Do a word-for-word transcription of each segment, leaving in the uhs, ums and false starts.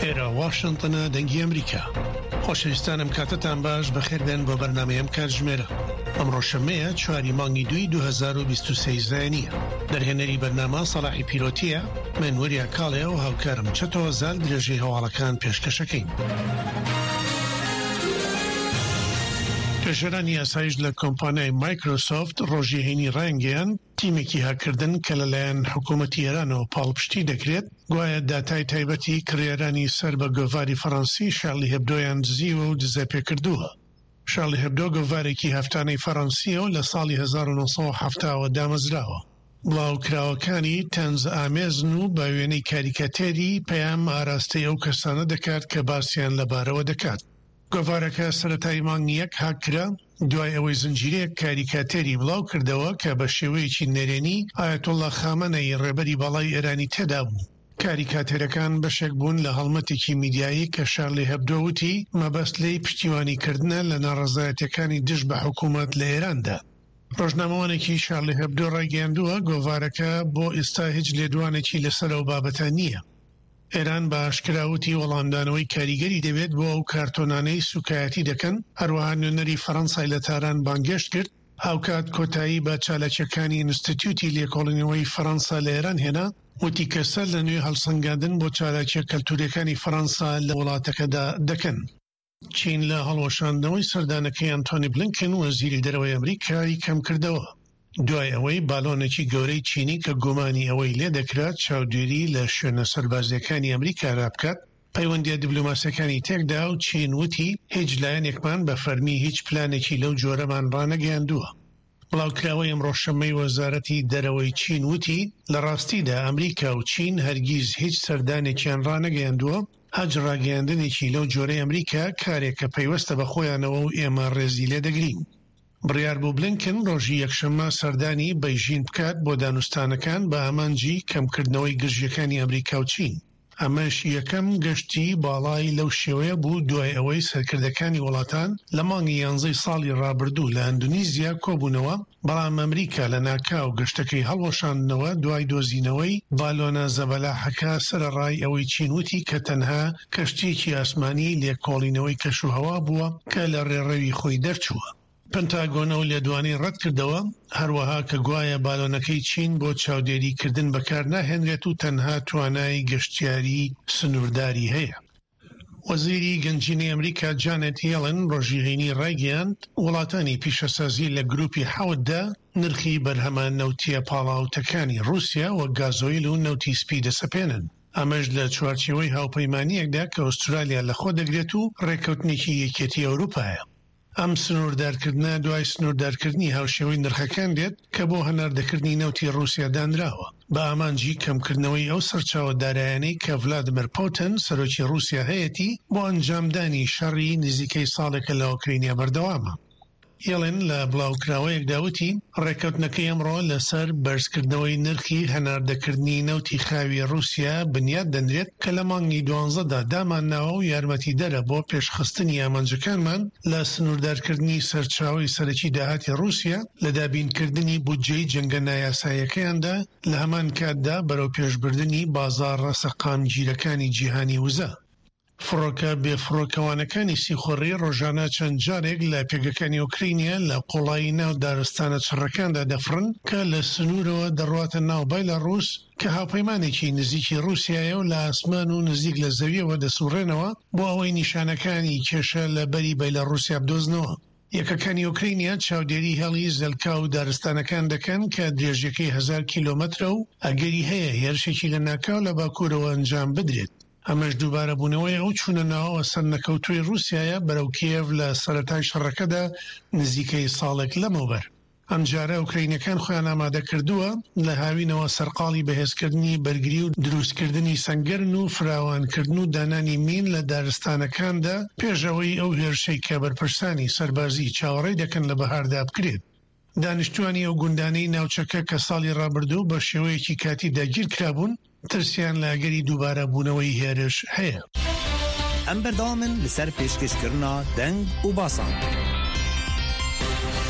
ئێرە واشنگتنە دەنگی ئەمریکا. خۆشەویستانم کاتتان باش بەخێربێن بۆ بەرنامەیەم کاتژمێرە. ئەمڕۆ شەمەیە چواری مانگی دوی دوو هەزار و بیست و سێ زایانیە. دەرهێنەری بەرنامە سەلاحی پیرۆتیە، من وەریا کاڵێ و هاوکارم چەتەوە زال درێژەی هەواڵەکان پێشکەشەکەین. پێشەرانی یاسایش لە کۆمپانیای مایکرۆسۆفت ڕۆژی هەینی ڕایانگەیان تیمێکی هاکردن کە لەلایەن حکوومەتی ئێرانەوە پاڵپشتی دەکرێت گوایە داتای تایبەتی کڕێرانی سەر بە گۆڤاری فەڕەنسی شارلی هێبدۆیان دزیوە و دزە پێکردووە. شارلی هێبدۆ گۆڤارێکی هەفتانەی فەڕەنسیە و لە ساڵی هەزار و نۆ سەد و هەفتاوە دامەزراوە. بڵاوکراوەکانی تەنز ئامێزن و بە وێنەی کاریکاتێری پەیام ئاراستەی ئەو کەسانە دەکات کە باسییان لەبارەوە دەکات. گۆڤارەکە سەرەتای مانگی یەک هاکرا دوای ئەوەی زنجیرەیەک کاریکاتێری بڵاو کردەوە کە بە شێوەیەکی نێرێنی ئایەتوڵڵا خامنەی ڕێبەری باڵای ئێرانی تێدا بوو. کاریکاتێرەکان بەشێک بوون لە هەڵمەتێکی میدیایی کە شارلی هێبدۆوتی مەبەست لێی پشتیوانیکردنە لە ناڕەزایەتەکانی دژ بە حکوومەت لە ئێراندا. ڕۆژنامەوانێکی شارلی هێبدۆ ڕایگەیاندووە گۆڤارەکە بۆ ئێستا هیچ لێدوانێکی لەسەر ئەو بابەتە نییە. ئێران بە ئاشکراوتی وەڵامدانەوەی کاریگەری دەبێت بۆ ئەو کارتۆنانەی سوکایەتی دەکەن. هەروەها نوێنەری فەڕەنسای لە تاران بانگێشت کرد هاوکات کۆتایی بە چالاکیەکانی ئینستیتیوتی لێکۆڵینەوەی فەڕەنسا لە ئێران هێنا وتی کە سەر لە نوێ هەڵسەنگاندن بۆ چالاکیە کەلتوریەکانی فەڕەنسا لە وڵاتەکەدا دەکەن. چین لە هەڵوەشاندنەوەی سەردانەکەی ئەنتۆنی بلینکن وەزیری دەرەوەی ئەمریکای کەم کردەوە. دوای ئەوەی باڵۆنێکی گەورەی چینی کە گومانی ئەوەی لێ دەکرات چاودێری لە شوێنە سەربازیەکانی ئەمریکا رابکات پەیوەندیە دیبلۆماسیەکانی تێکدا و چین وتی هیچ لایەنێکمان بە فەرمی هیچ پلانێکی لەو جۆرەمان ڕانەگەیاندووە. بڵاوکراوەی ئەمڕۆ شەمەی وەزارەتی دەرەوەی چین وتی لە ڕاستیدا ئەمریکا و چین هەرگیز هیچ سەردانێکیان ڕانەگەیاندووە، هەج ڕاگەیاندنێکی لەو جۆرەی ئەمریکا کارێک کە پەیوەستە بە خۆیانەوە و ئێمە ڕێزی لێ دەگرین. بڕیار بوو بلینکن ڕۆژی یەکشەممە سەردانی بەیژین بکات بۆ دانوستانەکان بە ئامانجی کەمکردنەوەی گژیەکانی ئەمریکا و چین. ئەمەش یەکەم گەشتی باڵای لەو شێوەیە بوو دوای ئەوەی سەرکردەکانی وڵاتان لە مانگی یانزەی ساڵی ڕابردوو لە ئەندونیزیا کۆبوونەوە، بەڵام ئەمریکا لە ناکاو گەشتەکەی هەڵوەشاندنەوە دوای دۆزینەوەی باڵۆنە زەبەلاحەکە سەرەڕای ئەوەی چین وتی کە تەنها کەشتیەکی ئاسمانی لێکۆڵینەوەی کەشوهەوا بووە کە لە ڕێڕەوی خۆی دەرچووە. پنتاگۆنە و لێدوانی ڕەت کردەوە هەروەها کە گوایە باڵۆنەکەی چین بۆ چاودێریکردن بەکار ناهێنرێت و تەنها توانای گەشتیاری سنوورداری هەیە. وەزیری گەنجینەی ئەمریکا جانێت یەڵن ڕۆژی هەینی ڕایگەیاند وڵاتانی پیشەسازی لە گروپی حەوتدا نرخی بەرهەمە نەوتیە پاڵاوتەکانی رووسیا و گازۆیل و نەوتی سپی دەسەپێنن. ئەمەش لە چوارچێوەی هاوپەیمانیەکدا کە ئوسترالیا لەخۆ دەگرێت و ڕێکەوتنێکی یەکێتی ئەوروپایە. ئەم سنووردارکردنە دوای سنووردارکردنی هاوشێوەی نرخەکان دێت کە بۆ هەناردەکردنی نەوتی رووسیا دانراوە بە ئامانجی کەمکردنەوەی ئەو سەرچاوە دارایانەی کە ڤلادیمیر پوتین سەرۆکی رووسیا هەیەتی بۆ ئەنجامدانی شەڕی نزیکەی ساڵێکە لە ئوکرینیا بەردەوامە. یەڵێن لە بڵاوکراوەیەک داوتی ڕێکەوتنەکەی ئەمڕۆ لەسەر بەرزکردنەوەی نرخی هەناردەکردنی نەوتی خاوی رووسیا بنیاد دەنرێت کە لە مانگی دوانزەدا دامانناوە و یارمەتی دەرە بۆ پێشخستنی ئامانجەکانمان لە سنووردارکردنی سەرچاوی سەرەکی داهاتی رووسیا لە دابینکردنی بودجەی جەنگە نایاساییەکەیاندا لە هەمان کاتدا بەرەو پێشبردننی بازاڕ ڕەسەقامگیرەکانی جیهانی وزە. فڕۆکە بێفڕۆکەوانەکانی سیخۆڕی ڕۆژانە چەند جارێک لە پێگەکانی ئوکرینیا لە قوڵایی ناو دارستانە چڕەکاندا دەفرن کە لە سنوورەوە دەڕواتە ناو بایلاڕووس کە هاوپەیمانێکی نزیکی رووسیایە و لە ئاسمان و نزیک لە زەویەوە دەسوڕێنەوە بۆ ئەوەی نیشانەکانی کێشە لە بەری بایلاڕووسیا بدۆزنەوە. یەکەکانی ئوکرینیا چاودێری هێڵی زەلکا و دارستانەکان دەکەن کە درێژەکەی هەزار کیلۆمەترە و ئەگەری هەیە هێرشێکی لە ناکاو لە باکوورەوە ئەنجام بدرێت. ئەمەش دووبارە بوونەوەی ئەو چوونە ناوەوە سەرنەکەوتووی رووسیایە بەرەو کیێڤ لە سەرەتای شەڕەکەدا نزیکەی ساڵێک لەمەوبەر. ئەم جارە ئوکرینەکان خۆیان ئامادە کردووە لە هاوینەوە سەرقاڵی بەهێزکردنی بەرگری و دروستکردنی سەنگەرن و فراوانکردن و دانانی مین لە دارستانەکاندا پێشەوەی ئەو هێرشەی کە بەرپرسانی سەربازی چاوەڕێی دەکەن لە بەهاردا بکرێت. دانیشتوانی ئەو گوندانەی ناوچەکە کە ساڵی ڕابردوو بە شێوەیەکی کاتی داگیر کرابوون ترسیان لاگەری دووبارە بوونەوەی هێرش هەیە. ئەم بەردەوامن لەسەر پێشکەشکردنا دەنگ و باسان.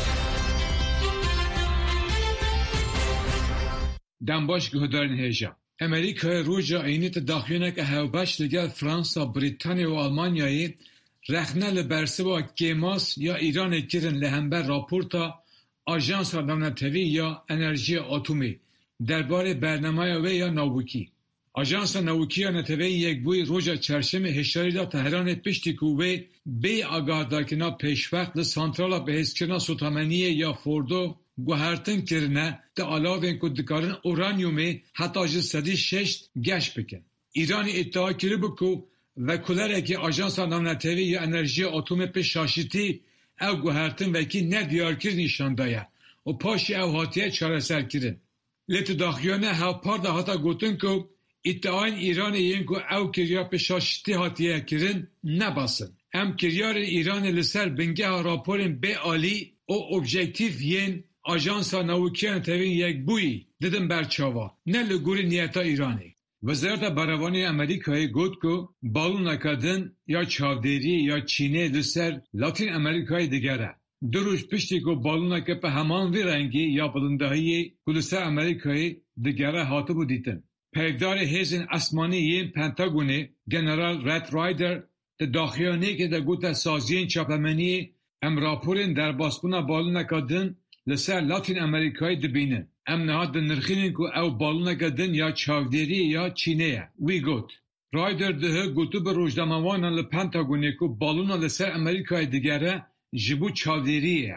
دەمباش گهدارن هێژە امریکای روژا اینی تداخیونه که هاوبش لگل فرانسا، بریتانیا و آلمانیایی رخنه لبرسه با گیماس یا ایران کرن لهمبر راپورتا آژانس دولتوی یا انرژی اتمی درباره برنامه و یا ناوکی. آژانس ناوکی یا نتوی یک بوی روژا چرشم هشاری دا تهران پشتی کوبه بی آگاه دا کنا پیشوقت لسانترالا بهزکرنا سوتامنیه یا فوردو گوهرتن کرنه ده علاوه که دکارن اورانیومی حتی جز صدی ششت گشت بکن. ایران ادعا کرده بکو و کلره که آژانس ناونتوی یا انرژی اتمی پیش شاشتی او گوهرتن وکی ندیار کرد نشان دایه و پاشی او حاتیه چاره سر کرن. لیت داخیانه ها پار ده حتا گوتن که ادعاین ایران این که او کریا پیش شاشتی حاتیه کرن نباسن. هم کریار ایران لسر بنگه راپورن به عالی و اوبژکتیف ین آژانس ناوکیان توین یک بوی دیدن برچاوا نه لگوری نیتا ایرانی. وزارت بروانی امریکای گفت که بالون نکردن یا چاودیری یا چینه لسر لاتین امریکای دیگره. دو روز پشتی که بالون نکرد به همان وی رنگی یا بلندهی که لسر امریکای دیگره هاتو بودیدن. پیدار هیزن اسمانی این پنتاگونی جنرال رد رایدر ده داخیانی که ده گوت سازین چاپمنی ام راپورین در باسپونا بالون نکردن لسر لاتین امریکای دبینن. ام نهاد نرخینن که او بالون نکردن یا چاودیری یا چینه. وی گوت. رایدر ده گوتو به روزنامه‌وانان لپنتاگونی که بالون لسر امریکای دیگره جبو چاودیریه.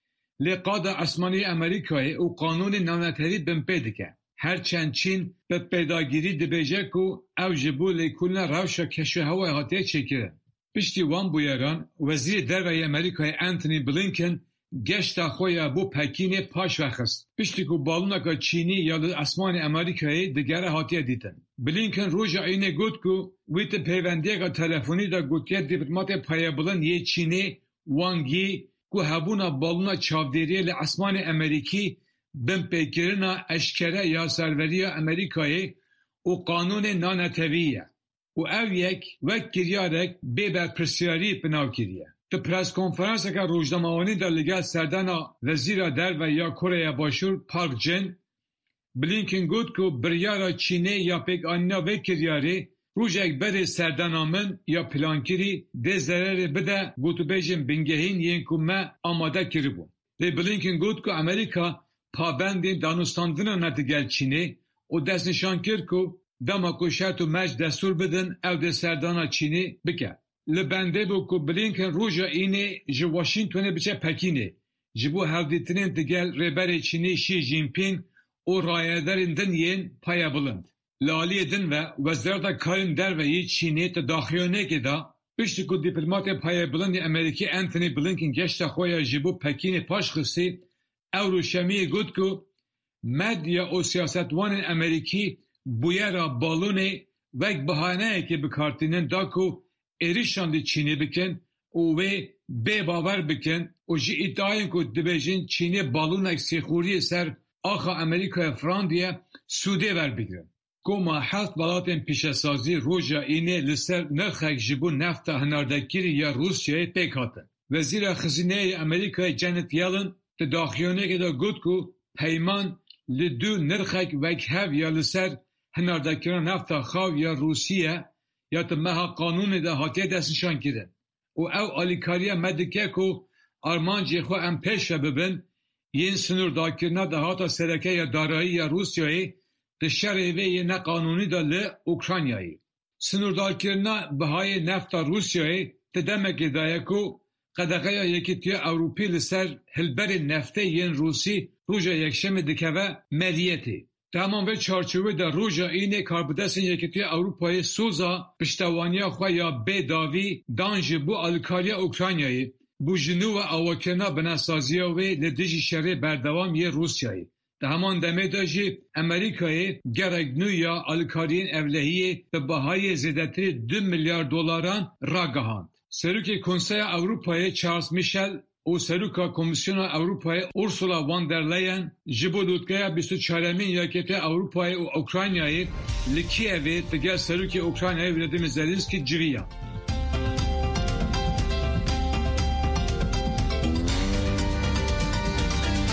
لقاد اسمانی امریکای او قانون نانتری بمپیدکه. هرچند چین به پیداگیری دبیجه که او جبو لیکولن روشا کشو هوای هاتیه چکره. پشتی وان بویران وزیر دروی امریکای انتونی بلینکن گشت خوی بو پکین پاش وخست. پشتی که بالونکا چینی یا اسمان امریکایی دگره هاتیه دیدن. بلینکن روژا اینه گوت که ویت پیوندیه که تلفونی دا گوتیه دیپلمات پایه بلن یه چینی وانگی که هبونا بالونا چاودیریه لی اسمان امریکی بم پیکرنا اشکره یا سروری امریکایی و قانون نانتویه. و او یک وک گریارک بی بر پرسیاری بناو کریه. تو پرس کنفرانس که روزنامه‌وانی در لگه سردانا وزیر در و یا کره باشور پارک جن بلینکن گفت که بریارا چینه یا پیک آنیا و کریاری روز یک بر سردانامن یا پلانکری ده ضرر بده گوتو بیجن بنگهین ین که ما آماده کری بون. لی بلینکن گفت که امریکا پابندین دانستاندن ندگل چینه و دست نشان کرد که دما شرط و مج دستور بدن او ده سردانا چینه بکر. لبنده بو که بلینکن روژا اینه جو واشنطن بچه پکینه. جبو هفدیتنین دگل ریبر چینه شی جینپینگ و رایدارین دن ین پایا بلند. لالی دن و وزارت کارین در و یه چینه تا داخیانه که دا پشتی که دیپلمات پایا بلند امریکی انتونی بلینکن گشت خویا جبو پکینه پاش خستی او روشمی گود که مدیا و سیاستوان امریکی بویرا بالونه و یک بحانه که بکارتینن دا که ایریشان دی چینی بکن و بی باور بکن و جی ادعاین که دبیجین چینی بالون اک سیخوری سر آخا امریکا فراندیه سوده ور بگرن. گوما هفت بلاتن پیشسازی روژا اینه لسر نرخک جبو نفت هناردکیری یا روسیه پیکاتن. وزیر خزینه امریکا جنت یلن تداخیونه که دا گود که پیمان لدو نرخک وک هف یا لسر هناردکیران نفت خواو یا روسیه یا تو مها قانون ده هاتیه دستشان کردن. و او آلیکاریه مدکه که آرمانجی خو ام پیش ببین این سنور داکرنا ده هاتا سرکه یا دارایی یا روسیایی ده شرعه یه نه قانونی ده لی اوکرانیایی. سنور داکرنا بهای نفت روسیایی ده دمکی دایه که قدقه یکی توی اوروپی لسر هلبر نفته ین روسی روژا یکشم دکه و مریتی. تمام به چارچوبه در روژا اینه کاربدستن یکی توی اروپای سوزا پشتوانیا خواه یا بی داوی دانج بو الکاریا اوکرانیایی بو جنو و آواکرنا بناسازیا و لدیجی شره بردوام یه روسیایی. در همان دمه داشی امریکایی گرگنو یا الکارین اولهی به بهای زیدتری دو میلیارد دلاران را گهاند. سروک کنسای اروپای چارلز میشل او سروکا کمیسیون اروپای اورسولا وان در لین جبو دودگاه بیست و چهارمین یاکت اروپای و اوکراینیایی لکیوی تگه سروک اوکراینیایی ولادیمیر زلنسکی جویا.